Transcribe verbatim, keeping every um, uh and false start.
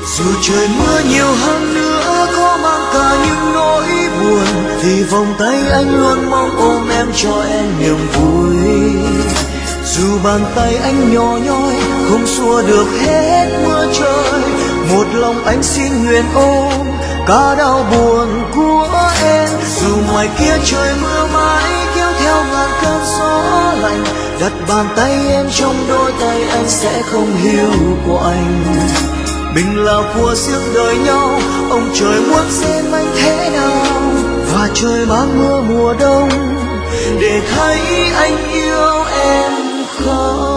Dù trời mưa nhiều hơn nữa có mang cả những nỗi buồn, thì vòng tay anh luôn mong ôm em cho em niềm vui. Dù bàn tay anh nhỏ nhoi không xua được hết mưa trời, một lòng anh xin nguyện ôm cả đau buồn của em. Dù ngoài kia trời mưa mãi kéo theo ngàn cơn gió lạnh, đặt bàn tay em trong đôi tay anh sẽ không hiểu quạnh. Mình là của riêng đời nhau, ông trời muốn xem anh thế nào, và trời mang mưa mùa đông để thấy anh yêu em không.